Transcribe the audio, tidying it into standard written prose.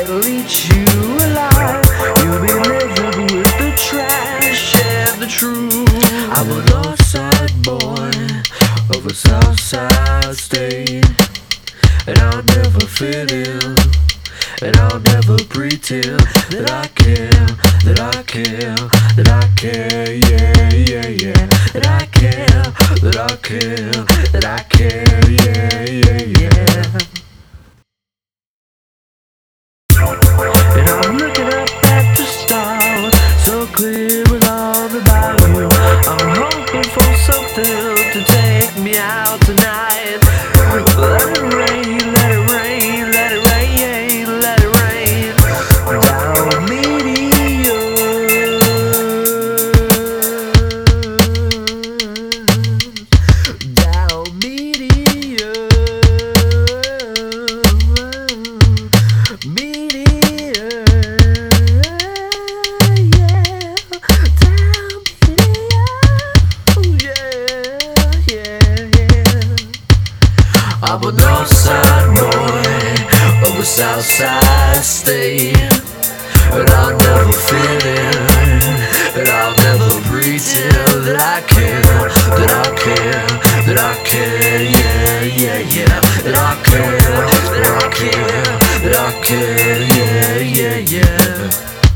that'll eat you alive. You'll be living with the trash and the truth. I'm a north side boy of a south side state, and I'll never fit in, and I'll never pretend that I care, that I care, that I care, yeah, yeah, yeah. That I care, that I care, that I care, yeah, yeah, yeah. And I'm looking up at the stars, so clear with all the value. I'm hoping for something to take me out tonight. Let it rain, let it rain, let it rain, let it rain down meteor, down meteor, meteor, yeah, down meteor, yeah, yeah, yeah. I'm a north side boy of a south side state, and I'll never fit in, and I'll never pretend that I care, that I care, that I care, yeah, yeah, yeah. That I care, that I care, that I care, yeah, yeah, yeah.